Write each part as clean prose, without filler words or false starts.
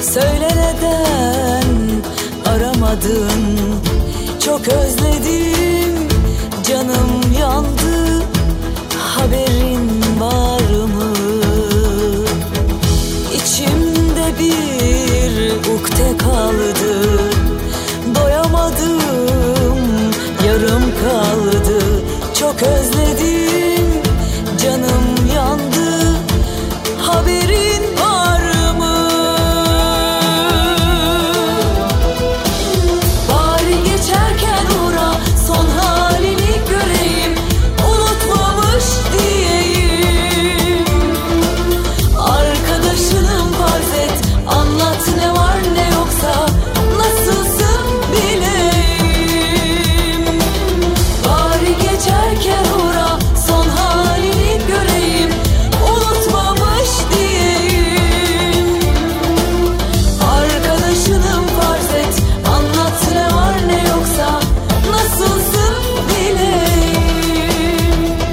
Söyle neden aramadın? Çok özledim, canım yandı. Haberin var mı? İçimde bir ukde kaldı. Doyamadım, yarım kaldı. Çok özledim, canım yandı. Haberin var mı? Bari geçerken uğra, son halini göreyim, unutmamış diyeyim. Arkadaşınım farz et, anlat ne var ne yoksa, nasılsın bileyim. Bari geçerken uğra, son halini göreyim, unutmamış diyeyim. Arkadaşınım farz et, anlat ne var ne yoksa, nasılsın bileyim.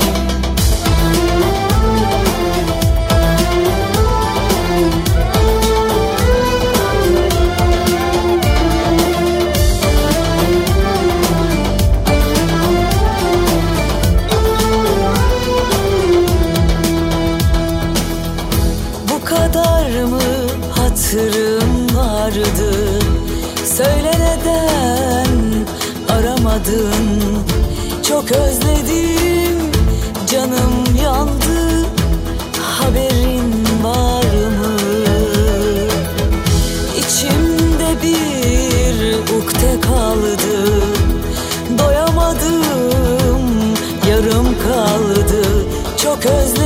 Bu kadar mı hatırım vardı? Söyle neden aramadın? Çok özledim, canım yandı. Haberin var mı? İçimde bir ukde kaldı. Doyamadım, yarım kaldı. Çok özledim,